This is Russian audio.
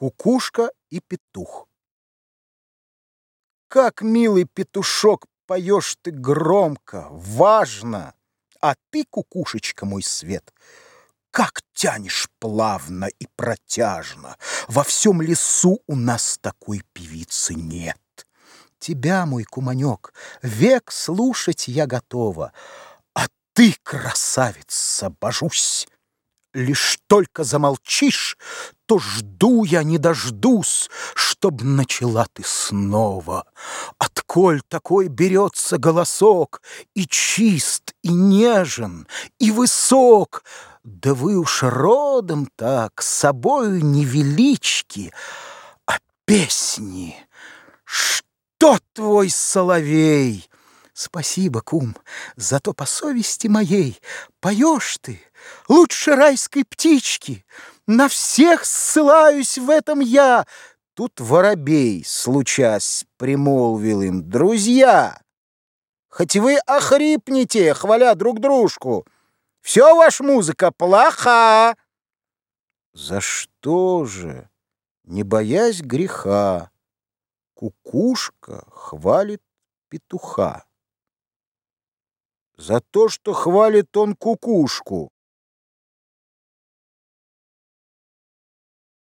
Кукушка и петух. Как, милый петушок, поешь ты громко, важно, а ты, кукушечка, мой свет, как тянешь плавно и протяжно. Во всем лесу у нас такой певицы нет. Тебя, мой куманек, век слушать я готова, а ты, красавица, божусь. Лишь только замолчишь, то жду я, не дождусь, чтоб начала ты снова. Отколь такой берется голосок, и чист, и нежен, и высок, да вы уж родом так, собою невелички, а песни, что твой соловей? Спасибо, кум, зато по совести моей поешь ты лучше райской птички. На всех ссылаюсь в этом я. Тут воробей, случась, примолвил им: друзья, хоть вы охрипнете, хваля друг дружку, все ваша музыка плоха. За что же, не боясь греха, кукушка хвалит петуха? За то, что хвалит он кукушку,